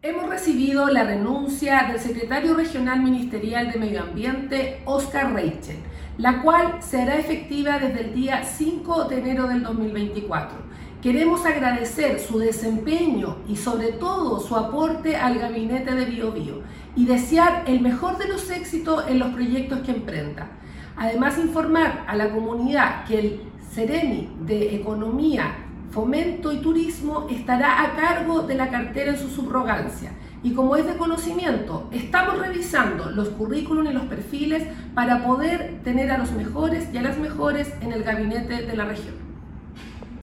Hemos recibido la renuncia del secretario regional ministerial de Medio Ambiente, Óscar Reichel, la cual será efectiva desde el día 5 de enero del 2024. Queremos agradecer su desempeño y sobre todo su aporte al gabinete de Biobío y desear el mejor de los éxitos en los proyectos que emprenda. Además, informar a la comunidad que el Ceremi de Economía, Fomento y Turismo estará a cargo de la cartera en su subrogancia y, como es de conocimiento, estamos revisando los currículums y los perfiles para poder tener a los mejores y a las mejores en el gabinete de la región.